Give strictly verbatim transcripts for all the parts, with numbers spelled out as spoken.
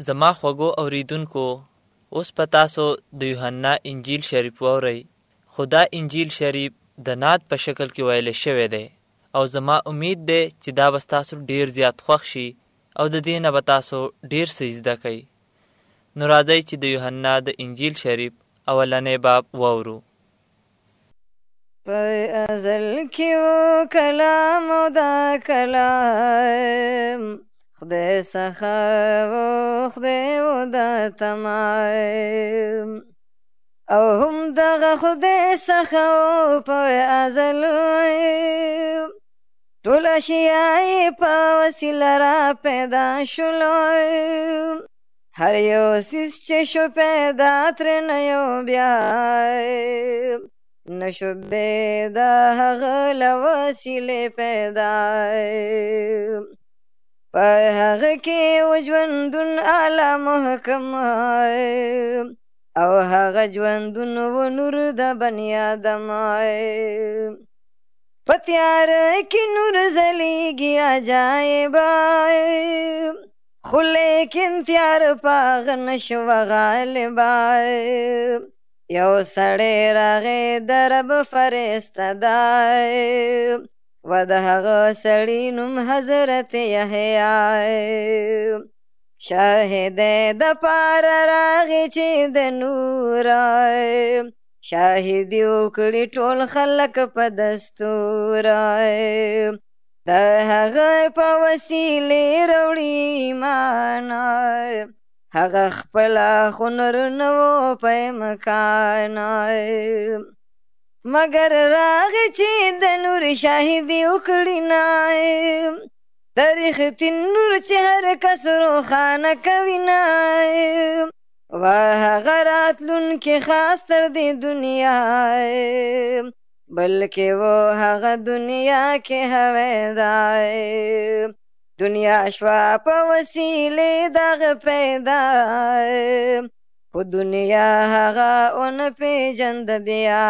زما خوږو اوریدونکو، اوس په تاسو د یوحنا انجیل شریف واورئ. خو دا انجیل شریف د نعت په شکل کې ویل شوی دی او زما امید دی چې دا به تاسو ډیر زیات خوښ شي او د دې نه به تاسو ډیر څه زده کړئ. نو راځئ چې د یوحنا د انجیل شریف اولنی باب واورو. په ازل کې و کلام او دا کلام خدای څخه و خدای و دا تمام او هم دغه خدای څخه و په ازل ټول اشیاء په وسیله را پیدا شول. هر یو څیز چې شو پیدا ترنه یو بیا نشو بې د هغه له وسیلې پیدا. په هغه کې و ژوندون اعلی محکم او هغه ژوندون و نور د بني آدم. په تیاره کې نور ځلیږي عجایب خو لیکن تیار په هغه نشو غالبه. یو سړی راغی د رب فرشته دی و د هغه سړي نوم حضرت یحیی. شاهد د پاره راغی چې د نور شاهدي وکړي ټول خلک په دستور. د هغه په وسیلې راوړي ایمان هغه خپله خو نور نه و په امکان. مګر راغی چې د نور شاهدي وکړي نه د رښتین نور چې هر کس روښانه کوي نه و هغه راتلونکي خاص تر دې دنیا بلکې و هغه دنیا کې هویدا. دنیا شوا په وسیلې دغه پیدا خو دنیا هغه اون پیژند بیا.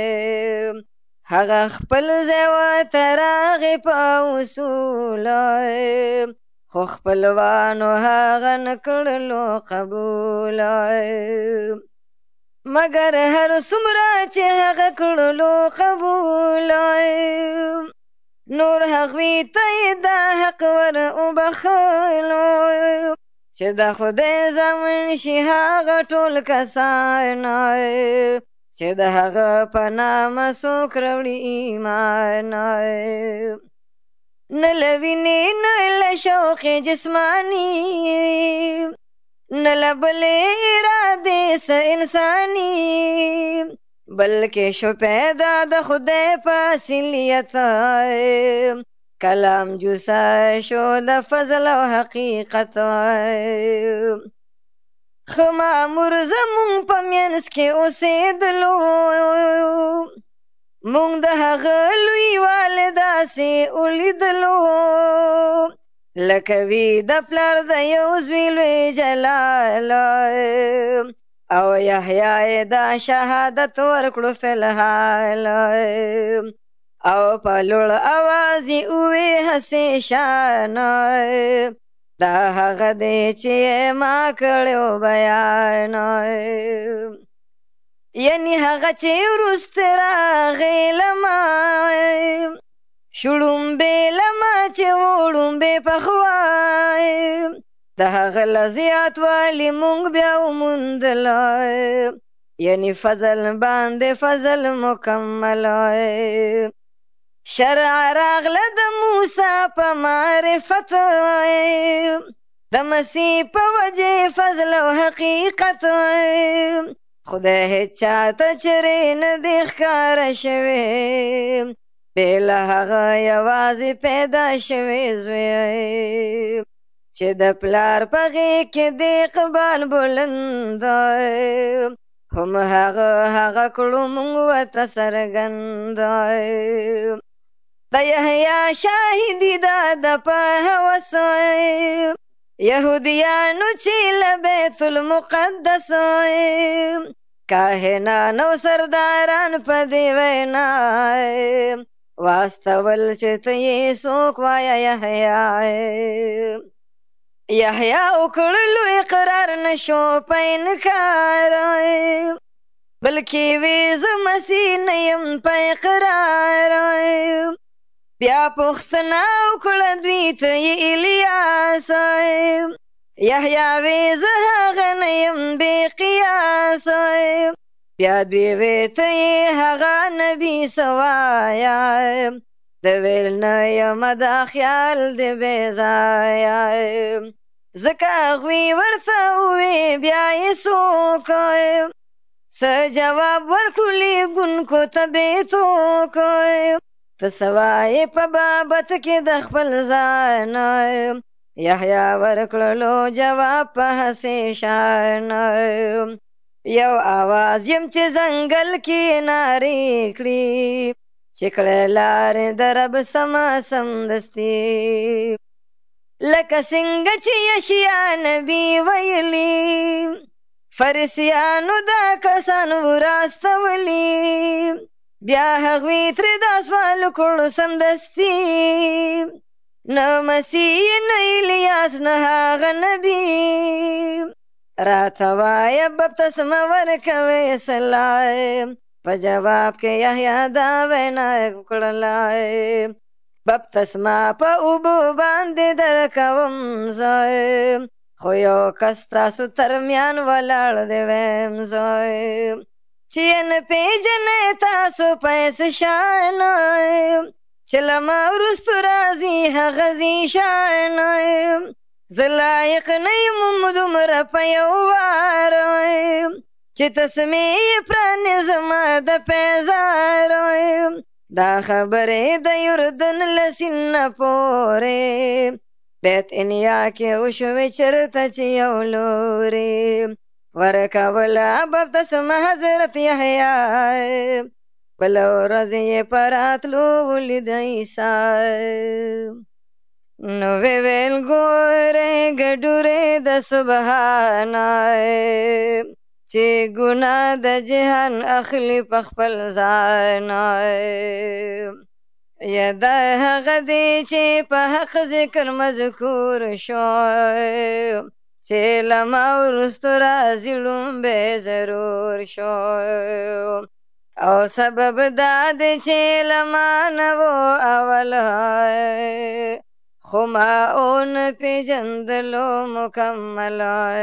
هغه خپل ځای ورته راغی په اصول خو خپلوانو هغه نه کړلو قبول. مګر هر څومره چې هغه کړلو قبول نور هغوی ته یې دا حق ور وبخلو چې د خدای زامن شي هغه ټول کسان چې د هغه په نامه څوک راوړي ایمان. نه له وینې نه له شوق جسماني نه له بلې ارادې څه انساني بلکې شو پیدا د خدای په اصلیت. کلام جوسه شو د فضل او حقیقت. ښه مامور زمونږ په منځ کې اوسېدلو مونږ د هغه لوی والی داسې ولیدلو لکه وي د پلار د یو زوی لوی جلال او یحیی دا شهادت ورکړو فی الحال او په لوړ اواز یې ووې هسې شان دا هغه دی چې ما کړی بیان. یعنی هغه چې وروسته راغی له ما شړومبې له ما چې وړومبې پخوا د هغه له زیاتوالي مونږ بیا وموندل. یعنی فضل باندې فضل مکمل. شرع راغله د موسی په معرفت د مسیح په وجې فضل او حقیقت. خدای هیچا ته چرې نه دی ښکاره شوی بې له هغه یوازې پیدا شوی زوی چې د پلار په غېږ کې د اقبال بلند هم هغه هغه کړو مونږ ورته څرګند. د یحیی شاهدي دا د په هوس یهودیانو چې له بیت المقدس کاهنان او سرداران په دې وینا واستول چې ته یې څوک وایه یحیی. یحیی وکړلو اقرار نشو په انکار بلکې وې زه مسیح نه یم په اقرار بیا پوښتنه وکړه دوی ته یې الیاس یحیی وې زه هغه نه یم بې قیاس بیا دوی وې ته یې هغه نبي څه وایه د ویل نه یمه دا خیال دې بې ځایه ځکه هغوی ورته ووې بیا یې څوک څه جواب ورکړو لیږونکو ته بېتوک ته څه وایې په بابت کې د خپل ځان یحیی ورکړلو جواب په هسې شان یو آواز یم چې ځنګل کې نارې کړي چې کړه لارې د رب سمه سمدستي لکه څنګه چې یشیا نبي ویلي فریسیانو دا کسان وراستولي بیا هغوی ترې دا سوال وکړو سمدستي نه مسیح نه الیاس نه هغه نبي راته وایه بپتسمه ورکوې صلی په جواب کې یحیی دا وینا وکړله بپتسمه په اوبو باندې درکوم زه خو یو کس تاسو ترمیان ولاړ دی ویم زه چې یې نه پېژنئ تاسو په هېڅ شان چې له ما وروستو راځي هغه ذیشان زه لایق نه یم دومره په یو وار چې تسمې یې پرانې زما د پیزار دا خبرې د یردن له سینه پورې بیت انیا کې وشوې چرته چې یو لورې ورکوله بپتسمه حضرت یحیی بله ورځ یې په راتلو ولید عیسی نو وی ویل ګورې ګډورې د سبحانه چې ګناه د جهان اخلي په خپل ځان یا دا هغه دی چې په حق ذکر مذکور شو چې له ما وروستو راځي لومبی ضرور شو او سبب دا دی چې له ما نه و اول خو ما اون پیژندلو مکمل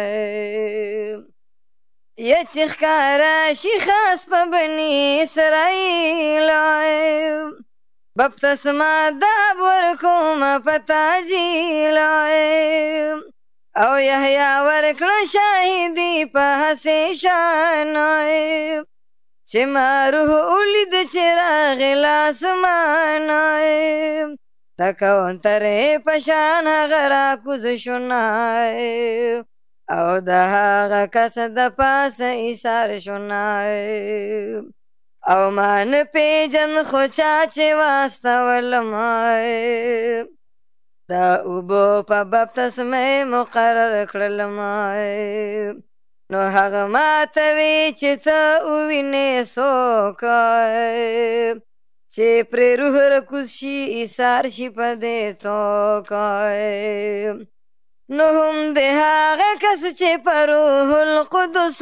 یا چې ښکاره شي خاص په بني اسرائیل بپتسمه داب ورکوم په تاجیل او یحیی ورکړه شاهدي په هسې شان چې ما روح ولید چې راغی له اسمان د کوترې په شان هغه راکوز شونای او د هغه کس د پاسه ایثار شونای او ما نه پیژن خو چا چې واستولم دا اوبو په بپتسمه مقرر کړلم نو هغه ماته وی چې ته ووینې څوک چې پرې روح رکوز شي ایثار شي په دې توک نو هم د هغه کس چې په روح القدس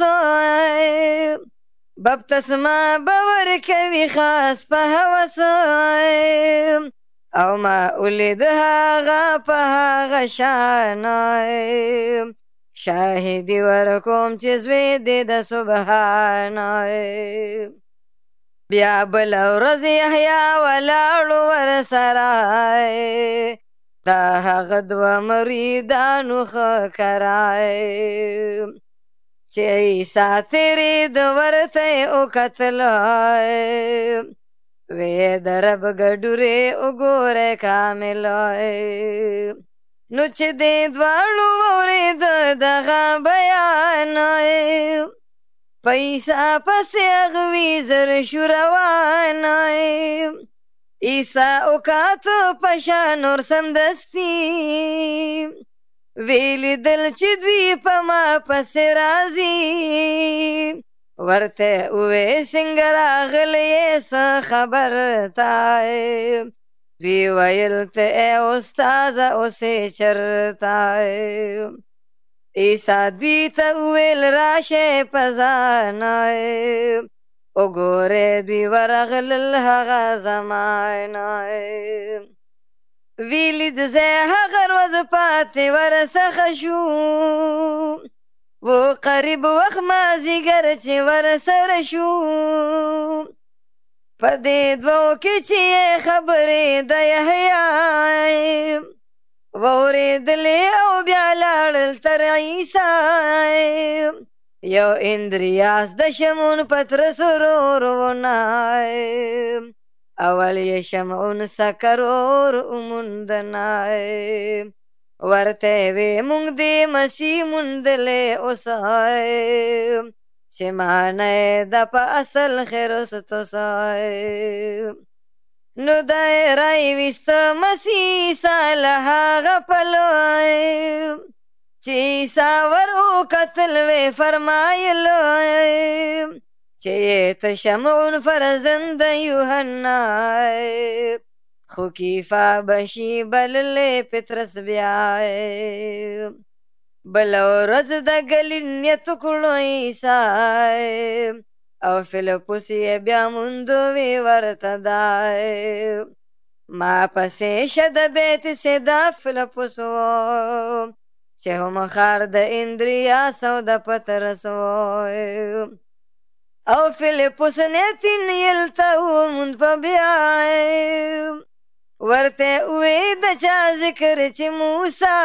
بپتسمه به ورکوي خاص په هوس او ما ولید هغه په هغه شان شاهدي ورکوم چې زوی دی د سبحان بیا بله ورځ یحیی ولاړو ورسره دا هغه دوه مریدانو ښه کرای چې عیسی تېرېد ورته یې وکتل ویې د رب ګډورې وګوره کامل نو چې دې دواړو واورېد دغه بیان په عیسی پسې هغوی زر شو روان عیسی وکاته په شا نور سمدستي ویې لیدل چې دوی په ما پسې راځي ورته ووې څنګه راغلی یې څه خبر ته دوی ویل ته ای استازه اوسې چرته عیسی دوی ته وویل راشئ په ځانه وګورئ دوی ورغلل هغه زمانه ویلي د ځای هغه ورځ پاتې ورڅخه شو و قریب وخت مازدیګر چې ورسره شو په دې دوو کې چې خبرې د یحیی واورېدلې او بیا لاړل تر عیسی یو اندریاس د شمعون پترس ورور ونای اول یې شمعون سکر اور وموندنای ورته وې مونږ دې مسیح موندلې اوسای چې معنی د په اصل خرستوس نو دای راویسته مسیح عیسی له هغه پلوی چې عیسی ور وکتل وې فرمایلی چې ته شمعون فرزند یوحنا خو کیفا بشي بللې پترس بیا بله ورځ د ګلیل نیت کړو عیسی او فیلپوس یې بیا موندو وی ورته دای ما پسې شه د بیت سیدا فیلپوس و چې هم ښار د اندریاس او د پترس و او فیلپوس نتنیل ته وموند په بیا ورته وې د چا ذکر چې موسی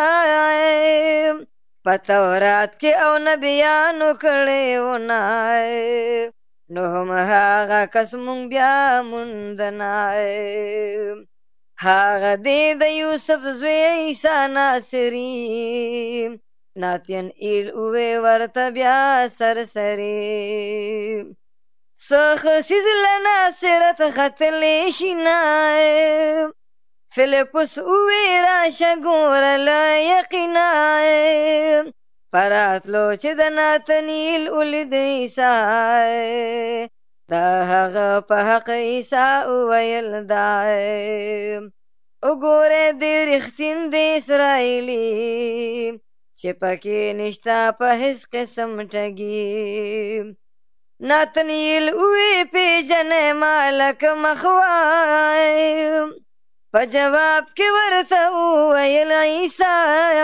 په تورات کې او نبیانو کړی ونای نو هم هغه کس مونږ بیا موندنای هغه دی د یوسف زوی عیسی ناصري ناتین ایل اوې ورته بیا سرسري څه خسیز له ناصرت ختلی شي نای فیلپوس اوې راشه ګوره له یقینای پراتلو چې د ناتنیل ولید عیسی د هغه په حق عیسی وویل دای وګوره دې رښتین د اسرائیلي چې پکې نشته په هیڅ قسم ټګي ناتنیل اوې پیژنې مالک مخوای په جواب کې ورته وویل عیسی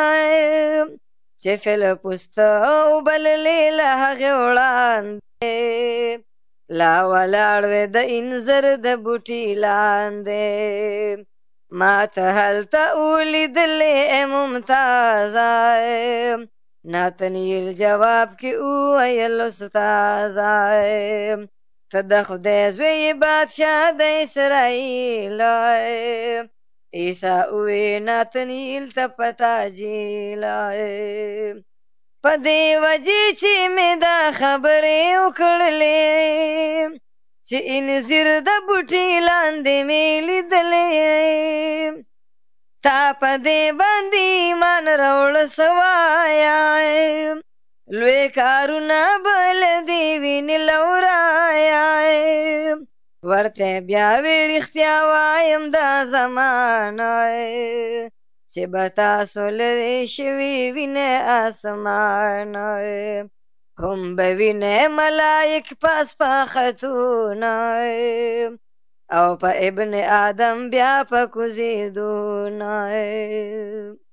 چې فیلپوس ته وبللې له هغې وړاندې لا ولاړ وې د انځر د بوټي لاندې ما ته هلته ولیدلې ممتازه ناتنیل جواب کې وویل استازه ته د خدای زوی بادشاه د اسرائیل عیسی اوې ناتنیل ته پتا جیلای په دې وجې چې مې دا خبرې وکړلې چې انځر د بوټي لاندې مې لیدلې تا په دې باندې ایمان راوړه سوایای لوی کارونه بل دې وینې لورایای ورته بیا وی رښتیا وایم دا زمانه چې به تاسو لرې شوي وینې اسمانه هم به وینې ملایک پاس پاختونه او په ابن آدم بیا په کوزېدونه